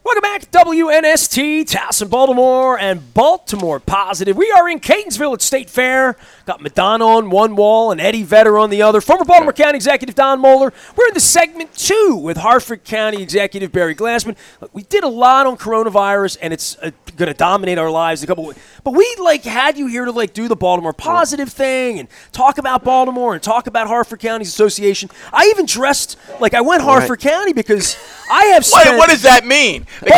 Welcome back to WNST, Towson, Baltimore, and Baltimore Positive. We are in Catonsville at State Fair. Got Madonna on one wall and Eddie Vedder on the other. Former Baltimore County Executive Don Moeller. We're in the segment 2 with Harford County Executive Barry Glassman. We did a lot on coronavirus, and it's going to dominate our lives in a couple of weeks. But we had you here to do the Baltimore Positive thing and talk about Baltimore and talk about Harford County's association. I even dressed like I went Harford County because I have spent. What does that mean? The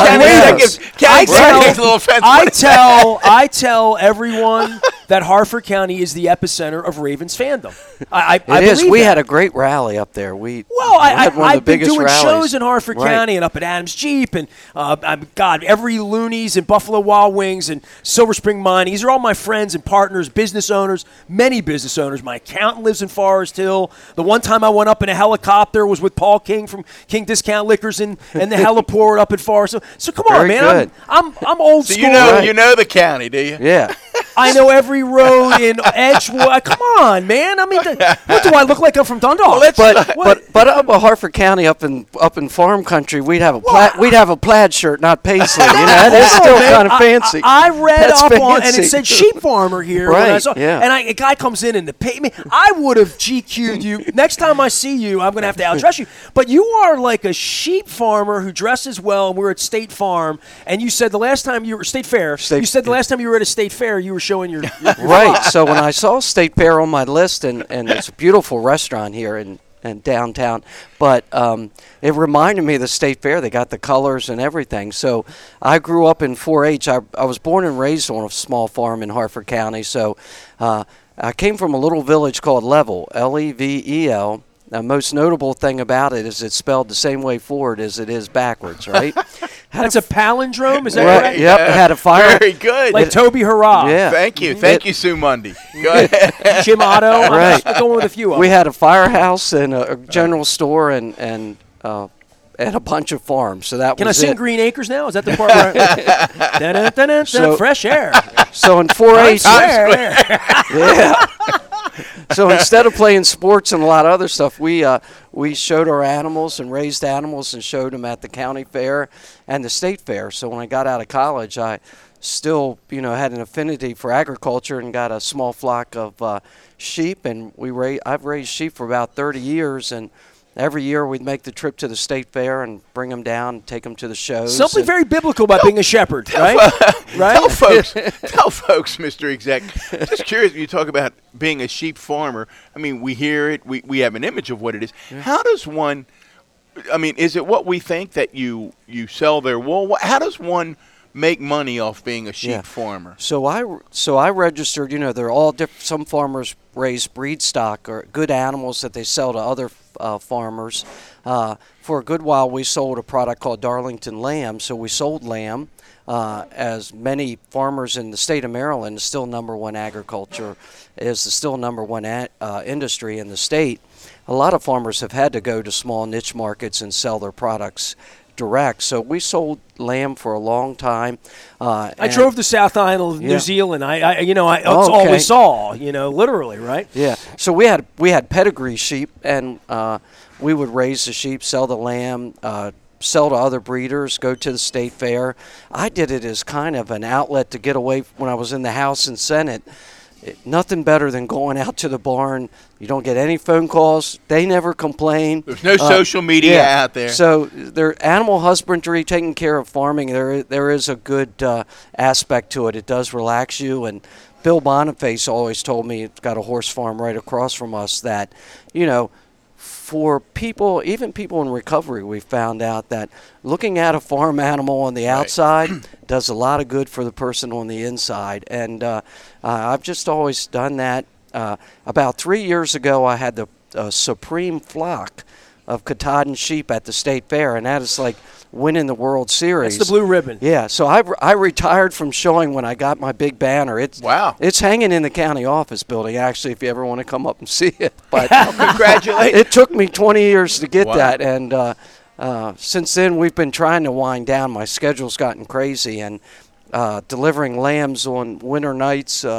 I tell everyone that Harford County is the epicenter of Ravens fandom. I is. We that. had a great rally up there. I've been doing rallies. shows in Harford County and up at Adams Jeep and every Loonies and Buffalo Wild Wings and Silver Spring Mining. These are all my friends and partners, business owners, many business owners. My accountant lives in Forest Hill. The one time I went up in a helicopter was with Paul King from King Discount Liquors and the heliport up at Forest Hill. So come on, man. Good. I'm old school. You know the county, do you? Yeah. I know every road in Edgewood. Come on, man. I mean, what do I look like? I'm from Dundalk. But up in Harford County, up in farm country, we'd have a plaid shirt, not paisley. That is still kind of fancy. I read up on, and it said sheep farmer here. Right. When I saw, yeah. And a guy comes in and the pay me. I would have GQ'd you. Next time I see you, I'm going to have to outdress you. But you are like a sheep farmer who dresses well. And we're at State Farm, and you said the last time you were State Fair. The last time you were at a State Fair, you were showing your right. So when I saw State Fair on my list, and it's a beautiful restaurant here in downtown, but it reminded me of the State Fair. They got the colors and everything. So I grew up in 4-H. I was born and raised on a small farm in Harford County. So I came from a little village called Level, Level. The most notable thing about it is it's spelled the same way forward as it is backwards, right? That's a palindrome? Is that right? Yep. It had a fire. Very good. Like Toby Hurrah. Yeah. Thank you, Sue Mundy. Go ahead. Jim Otto. Right. I'm going with a few of them. We had a firehouse and a general store and a bunch of farms. So that Can was I sing it. Green Acres now? Is that the part where So- fresh air? So in 4-H, Yeah. so instead of playing sports and a lot of other stuff, we showed our animals and raised animals and showed them at the county fair and the state fair. So when I got out of college, I still had an affinity for agriculture and got a small flock of sheep. And I've raised sheep for about 30 years, and every year we'd make the trip to the state fair and bring them down and take them to the shows. Something very biblical about being a shepherd, right? Right? Tell folks, Mr. Exec. Just curious, when you talk about being a sheep farmer, I mean, we hear it, we have an image of what it is. Yeah. How does one, is it what we think that you sell their wool? How does one make money off being a sheep farmer? So I registered, they're all different. Some farmers raise breed stock or good animals that they sell to other farmers. For a good while, we sold a product called Darlington Lamb. So we sold lamb. As many farmers in the state of Maryland, is still number one agriculture, is still number one industry in the state. A lot of farmers have had to go to small niche markets and sell their products direct. So we sold lamb for a long time. I drove to South Island of New Zealand. That's all we saw, literally, right? Yeah. So we had pedigree sheep, and we would raise the sheep, sell the lamb, sell to other breeders, go to the state fair. I did it as kind of an outlet to get away when I was in the House and Senate. Nothing better than going out to the barn. You don't get any phone calls. They never complain. There's no social media out there. So their animal husbandry, taking care of farming, there is a good aspect to it. It does relax you. And Bill Boniface always told me, it's got a horse farm right across from us, that, for people, even people in recovery, we found out that looking at a farm animal on the outside does a lot of good for the person on the inside. And I've just always done that. About 3 years ago, I had the supreme flock of Katahdin sheep at the state fair, and that is like winning the World Series. That's the blue ribbon. Yeah, so I retired from showing when I got my big banner. It's hanging in the county office building, actually, if you ever want to come up and see it. But congratulations. It took me 20 years to get that, and since then we've been trying to wind down. My schedule's gotten crazy, and delivering lambs on winter nights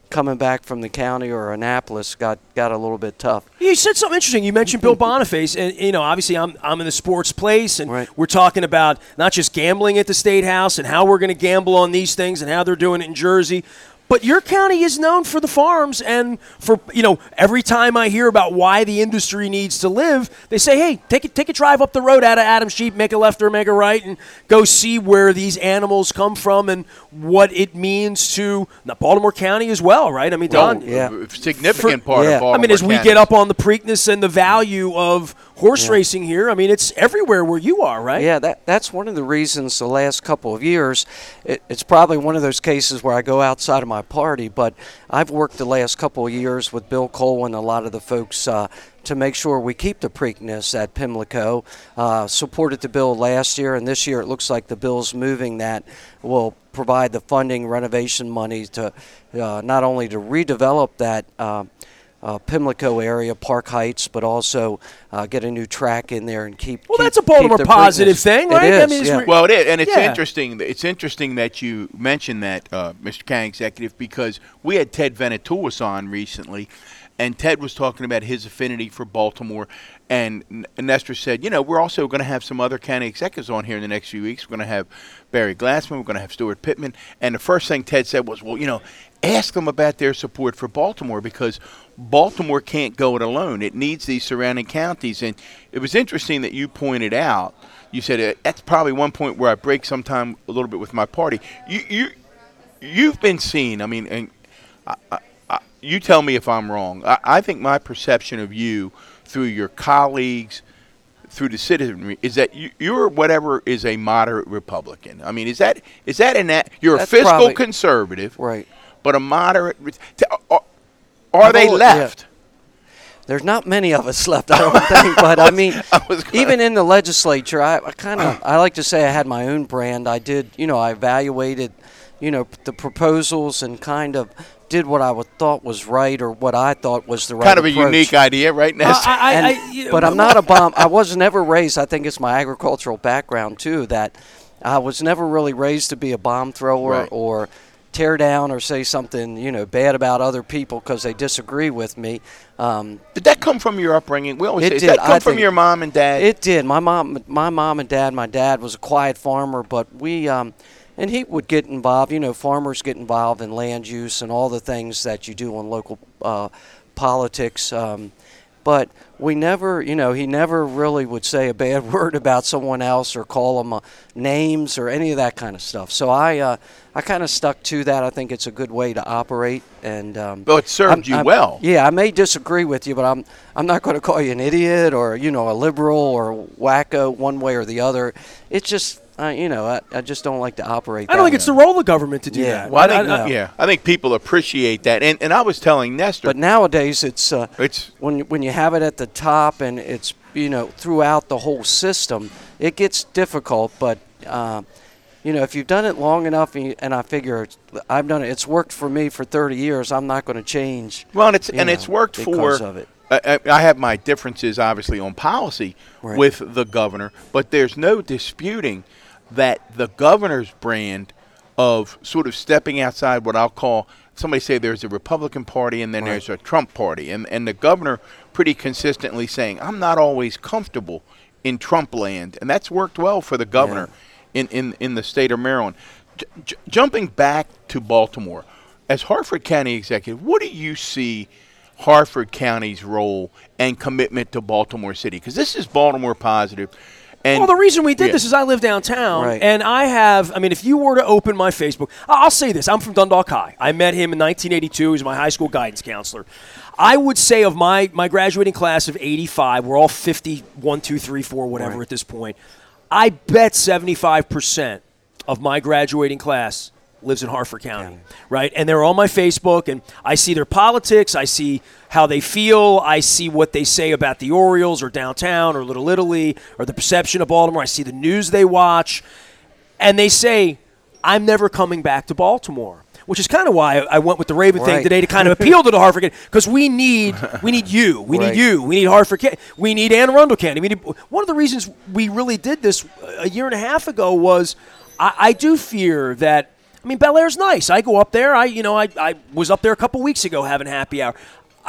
coming back from the county or Annapolis got a little bit tough. You said something interesting. You mentioned Bill Boniface, and obviously I'm in the sports place, and right. we're talking about not just gambling at the State House and how we're going to gamble on these things and how they're doing it in Jersey. But your county is known for the farms, and for every time I hear about why the industry needs to live, they say, hey, take a drive up the road out of Adams Street, make a left or make a right, and go see where these animals come from and what it means to Baltimore County as well, right? I mean, Don, significant part of Baltimore I mean, as we County. get up on the Preakness and the value of horse racing here, I mean, it's everywhere where you are, right? Yeah, that's one of the reasons the last couple of years, it's probably one of those cases where I go outside of my party, but I've worked the last couple of years with Bill Cole and a lot of the folks to make sure we keep the Preakness at Pimlico. Supported the bill last year, and this year it looks like the bill's moving that will provide the funding, renovation money to not only to redevelop that Pimlico area, Park Heights, but also get a new track in there and keep. Well, that's a Baltimore positive thing, right? It is. Well, it is, and it's interesting. It's interesting that you mentioned that, Mr. County Executive, because we had Ted Venetoulis on recently, and Ted was talking about his affinity for Baltimore. And Nestor said, we're also going to have some other county executives on here in the next few weeks. We're going to have Barry Glassman. We're going to have Stuart Pittman. And the first thing Ted said was, well, ask them about their support for Baltimore, because Baltimore can't go it alone. It needs these surrounding counties. And it was interesting that you pointed out, you said that's probably one point where I break sometime a little bit with my party. You've been seen, and you tell me if I'm wrong. I think my perception of you through your colleagues, through the citizenry, is that you're whatever is a moderate Republican. I mean, is that in that you're a fiscal conservative, right? But a moderate. Are they left? Yeah. There's not many of us left, I don't think. But I mean, even in the legislature, I like to say I had my own brand. I did, I evaluated, the proposals and kind of did what I thought was right, or what I thought was the right kind of approach. A unique idea, right, Ness? But I'm not a bomb. I was never raised. I think it's my agricultural background too, that I was never really raised to be a bomb thrower or tear down or say something bad about other people because they disagree with me. Did that come from your upbringing? We always say, did. Did that come from your mom and dad? It did. My mom and dad. My dad was a quiet farmer, but we. And he would get involved, farmers get involved in land use and all the things that you do on local politics. But we never, he never really would say a bad word about someone else or call them names or any of that kind of stuff. So I kind of stuck to that. I think it's a good way to operate. And well, it served you well. Yeah, I may disagree with you, but I'm not going to call you an idiot or, a liberal or wacko one way or the other. It's just... I just don't like to operate. I don't think it's the role of government to do that. Well, I think people appreciate that, and I was telling Nestor. But nowadays, it's when you have it at the top and it's throughout the whole system, it gets difficult. But if you've done it long enough, and I figure I've done it, it's worked for me for 30 years. I'm not going to change. Well, it's worked because of it. I have my differences, obviously, on policy with the governor, but there's no disputing that the governor's brand of sort of stepping outside what I'll call, somebody say there's a Republican Party and then there's a Trump Party, and the governor pretty consistently saying, I'm not always comfortable in Trump land, and that's worked well for the governor in the state of Maryland. Jumping back to Baltimore, as Harford County Executive, what do you see Harford County's role and commitment to Baltimore City? Because this is Baltimore positive. And the reason we did this is I live downtown, and if you were to open my Facebook, I'll say this. I'm from Dundalk High. I met him in 1982. He was my high school guidance counselor. I would say of my graduating class of 85, we're all 51, 2, 3, 4, whatever at this point. I bet 75% of my graduating class lives in Harford County, right? And they're on my Facebook, and I see their politics, I see how they feel, I see what they say about the Orioles or downtown or Little Italy or the perception of Baltimore, I see the news they watch, and they say, I'm never coming back to Baltimore, which is kind of why I went with the Raven thing today to kind of appeal to the Harford County, because we need you, we need Harford County, we need Anne Arundel County. One of the reasons we really did this a year and a half ago was I do fear that, I mean, Bel Air's nice. I go up there. I was up there a couple weeks ago having happy hour.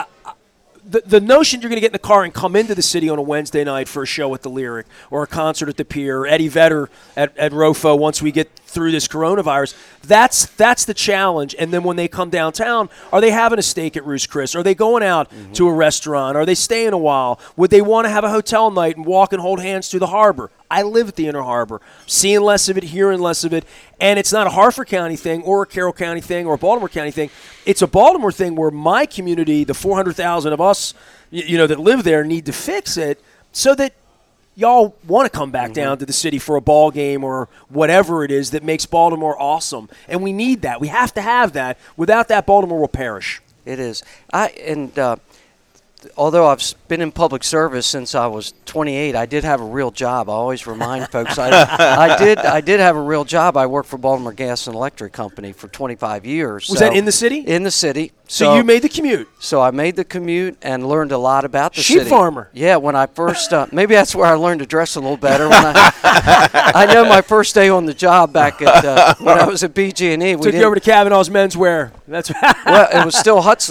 The notion you're going to get in the car and come into the city on a Wednesday night for a show at the Lyric or a concert at the Pier, or Eddie Vedder at Rofo once we get through this coronavirus, that's the challenge. And then when they come downtown, are they having a steak at Ruth's Chris? Are they going out to a restaurant? Are they staying a while? Would they want to have a hotel night and walk and hold hands through the harbor? I live at the Inner Harbor, seeing less of it, hearing less of it. And it's not a Harford County thing or a Carroll County thing or a Baltimore County thing. It's a Baltimore thing where my community, the 400,000 of us, that live there, need to fix it so that y'all want to come back down to the city for a ball game or whatever it is that makes Baltimore awesome. And we need that. We have to have that. Without that, Baltimore will perish. It is. Although I've been in public service since I was 28, I did have a real job. I always remind folks I did have a real job. I worked for Baltimore Gas and Electric Company for 25 years. Was that in the city? In the city. So you made the commute. So I made the commute and learned a lot about the city. Sheep farmer. Yeah, when I first maybe that's where I learned to dress a little better. When I know my first day on the job back at when I was at BG&E. Took you over to Kavanaugh's Menswear. That's well, it was still Hut's.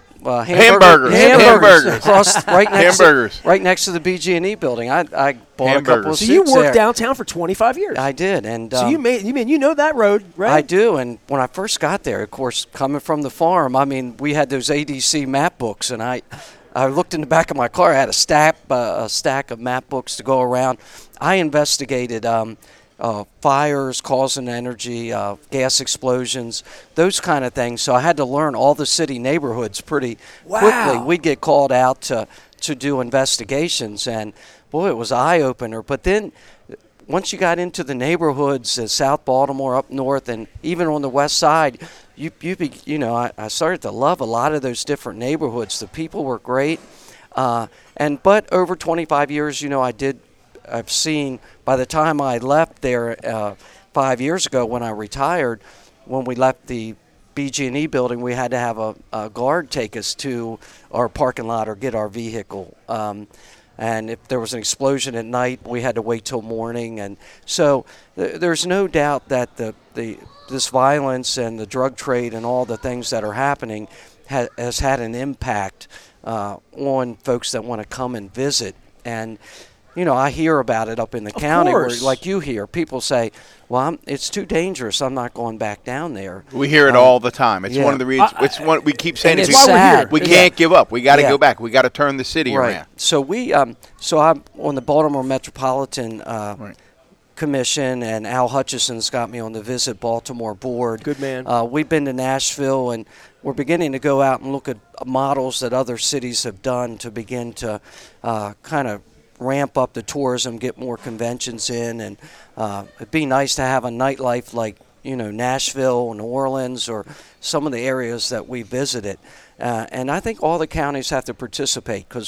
Hamburgers. Across right next Hamburgers. right next to the BG&E building. I bought a couple of So suits you worked there. downtown for 25 years. I did, and so you know that road, right? I do, and when I first got there, of course, coming from the farm, I mean, we had those ADC map books, and I looked in the back of my car. I had a stack of map books to go around. I investigated fires, causing energy, gas explosions, those kind of things. So I had to learn all the city neighborhoods pretty quickly. We'd get called out to do investigations, and boy, it was eye-opener. But then once you got into the neighborhoods in South Baltimore, up north, and even on the west side, I started to love a lot of those different neighborhoods. The people were great. But over 25 years, I've seen, by the time I left there 5 years ago when I retired, when we left the BG&E building, we had to have a guard take us to our parking lot or get our vehicle. And if there was an explosion at night, we had to wait till morning. And so there's no doubt that this violence and the drug trade and all the things that are happening has had an impact on folks that want to come and visit. And I hear about it up in the county where, like you hear, people say, well, it's too dangerous. I'm not going back down there. We hear it all the time. It's one of the reasons. It's one we keep saying. It's sad. We can't give up. We got to go back. We got to turn the city around. So I'm on the Baltimore Metropolitan Commission, and Al Hutchison's got me on the Visit Baltimore board. Good man. We've been to Nashville, and we're beginning to go out and look at models that other cities have done to begin to kind of ramp up the tourism, get more conventions in, and it'd be nice to have a nightlife like Nashville, New Orleans, or some of the areas that we visited. And I think all the counties have to participate because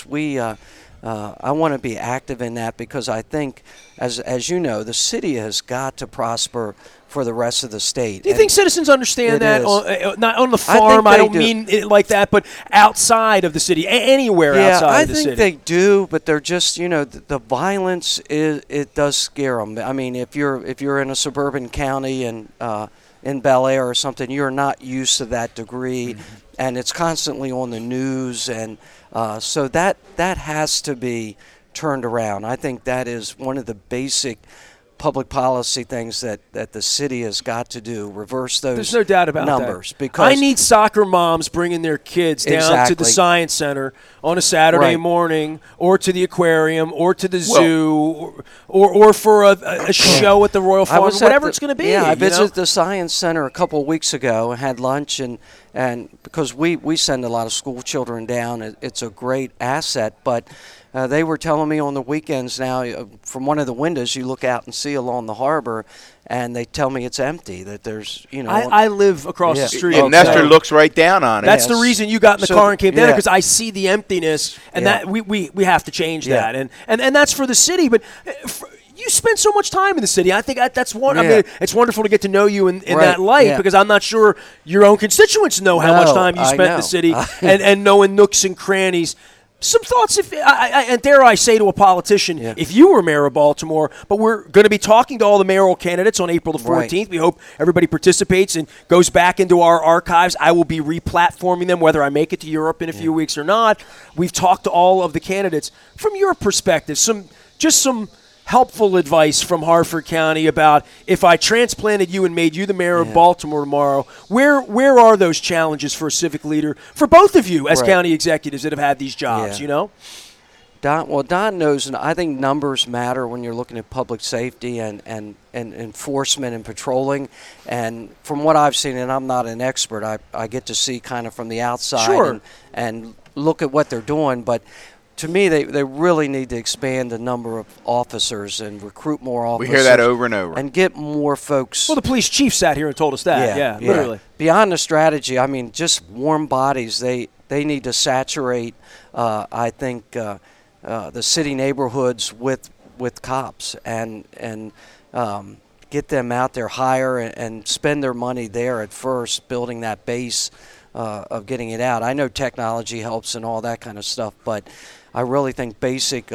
I want to be active in that because I think, as you know, the city has got to prosper for the rest of the state. Do you think citizens understand that? Not on the farm, I don't mean it like that, but outside of the city, anywhere outside of the city. I think they do, but they're just, the violence, it does scare them. I mean, if you're in a suburban county and in Bel Air or something, you're not used to that degree, and it's constantly on the news, and so that has to be turned around. I think that is one of the basic public policy things that the city has got to do, reverse those There's no doubt about numbers. That. Because I need soccer moms bringing their kids down to the Science Center on a Saturday morning, or to the aquarium, or to the zoo, or for a show at the Royal Farm, whatever it's going to be. Yeah, I visited the Science Center a couple of weeks ago and had lunch, and because we send a lot of school children down, it's a great asset, but they were telling me on the weekends now, from one of the windows you look out and see along the harbor, and they tell me it's empty, that there's, I live across the street. And Nestor looks right down on it. That's the reason you got in the car and came down there, because I see the emptiness, and that we have to change that. And that's for the city, but you spend so much time in the city. I think that's one. I mean, it's wonderful to get to know you in that light, because I'm not sure your own constituents know how much time you spent in the city and knowing nooks and crannies. Some thoughts, if and dare I say to a politician, if you were mayor of Baltimore, but we're going to be talking to all the mayoral candidates on April the 14th. Right. We hope everybody participates and goes back into our archives. I will be re-platforming them, whether I make it to Europe in a few weeks or not. We've talked to all of the candidates. From your perspective, some helpful advice from Harford County about if I transplanted you and made you the mayor of Baltimore tomorrow, where are those challenges for a civic leader, for both of you as county executives that have had these jobs, you know? Don knows, and I think numbers matter when you're looking at public safety and enforcement and patrolling. And from what I've seen, and I'm not an expert, I get to see kind of from the outside and look at what they're doing, but to me, they really need to expand the number of officers and recruit more officers. We hear that over and over. And get more folks. Well, the police chief sat here and told us that. Yeah, literally. Beyond the strategy, I mean, just warm bodies. They need to saturate, I think, the city neighborhoods with cops and get them out there, hire and spend their money there at first, building that base of getting it out. I know technology helps and all that kind of stuff, but I really think basic,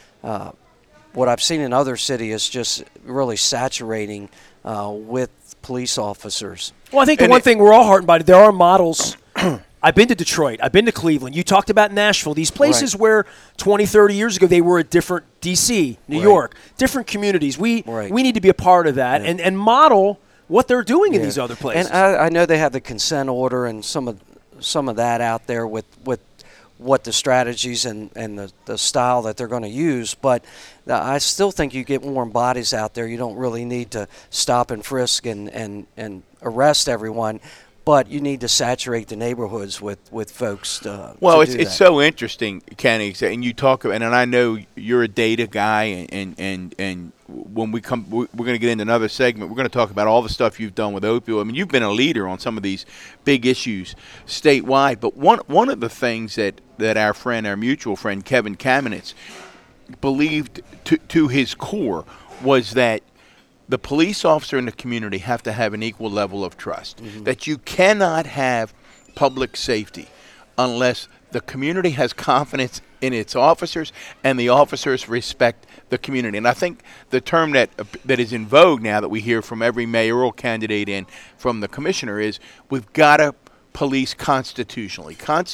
what I've seen in other cities is just really saturating with police officers. Well, I think the one thing we're all heartened by, there are models. I've been to Detroit. I've been to Cleveland. You talked about Nashville. These places where 20, 30 years ago they were a different D.C., New York, different communities. We need to be a part of that and model what they're doing in these other places. And I know they have the consent order and some of that out there with what the strategies and the style that they're going to use. But I still think you get warm bodies out there. You don't really need to stop and frisk and arrest everyone, but you need to saturate the neighborhoods with folks well, it's so interesting, Kenny, and you talk about, and I know you're a data guy, and when we come, we're going to get into another segment. We're going to talk about all the stuff you've done with opioid. I mean, you've been a leader on some of these big issues statewide. But one of the things that our mutual friend Kevin Kamenetz believed to his core was that the police officer in the community have to have an equal level of trust. Mm-hmm. That you cannot have public safety unless the community has confidence in its officers and the officers respect the community. And I think the term that is in vogue now that we hear from every mayoral candidate and from the commissioner is we've got to police constitutionally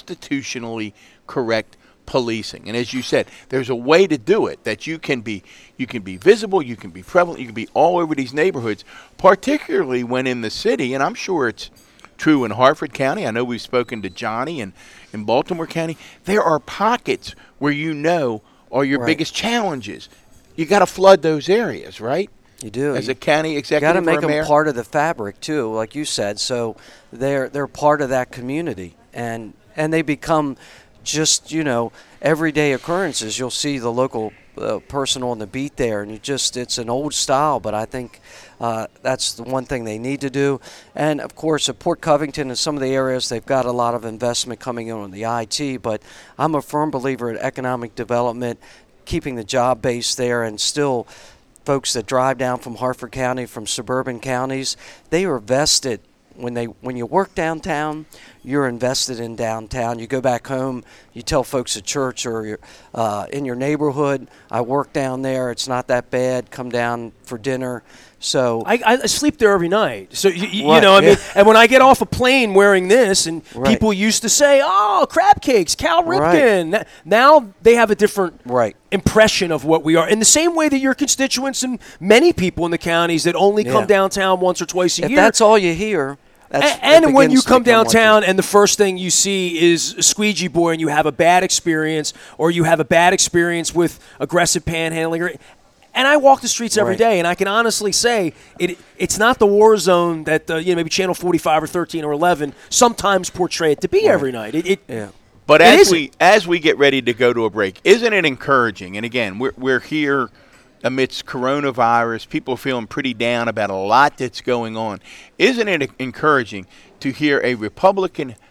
correct policing. And as you said, there's a way to do it that you can be visible, you can be prevalent, you can be all over these neighborhoods, particularly when in the city, and I'm sure it's true in Harford County. I know we've spoken to Johnny and in Baltimore County. There are pockets where are your biggest challenges. You got to flood those areas, right? You do. As a county executive, you got to make them part of the fabric too, like you said. So they're part of that community, and they become just everyday occurrences. You'll see the local person on the beat there, and it's an old style, but I think that's the one thing they need to do. And of course at Port Covington and some of the areas, they've got a lot of investment coming in on the IT, but I'm a firm believer in economic development, keeping the job base there, and still folks that drive down from Harford County, from suburban counties, they are vested. When you work downtown, you're invested in downtown. You go back home, you tell folks at church or in your neighborhood, I work down there, it's not that bad, come down for dinner. So I sleep there every night. So you know, I mean, and when I get off a plane wearing this, and people used to say, "Oh, crab cakes, Cal Ripken." Right. Now they have a different impression of what we are. In the same way that your constituents and many people in the counties that only come downtown once or twice a year. If that's all you hear. And when you come downtown and the first thing you see is a squeegee boy and you have a bad experience, or you have a bad experience with aggressive panhandling, and I walk the streets every day, and I can honestly say it's not the war zone that maybe Channel 45 or 13 or 11 sometimes portray it to be every night. But as we get ready to go to a break, isn't it encouraging? And again, we're here amidst coronavirus, people feeling pretty down about a lot that's going on. Isn't it encouraging to hear a Republican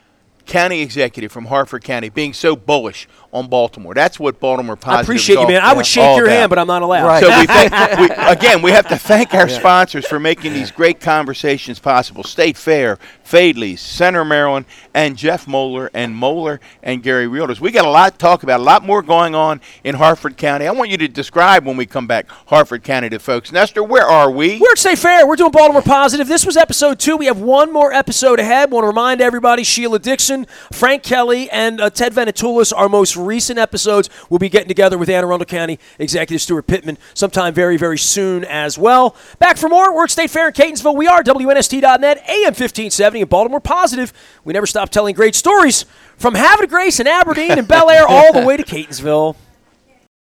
county executive from Harford County being so bullish on Baltimore. That's what Baltimore Positive I appreciate you, man. I would shake your hand, but I'm not allowed. Right. So we have to thank our sponsors for making these great conversations possible. State Fair, Fadley's, Center Maryland, and Jeff Moeller and Gary Realtors. We got a lot to talk about, a lot more going on in Harford County. I want you to describe when we come back Harford County to folks. Nestor, where are we? We're at State Fair. We're doing Baltimore Positive. This was episode 2. We have one more episode ahead. Want to remind everybody, Sheila Dixon, Frank Kelly, and Ted Venetoulis, our most recent episodes. We'll be getting together with Anne Arundel County Executive Stuart Pittman sometime very, very soon as well. Back for more. We're at State Fair in Catonsville. We are WNST.net, AM 1570, and Baltimore Positive. We never stop telling great stories from Havre de Grace and Aberdeen and Bel Air all the way to Catonsville.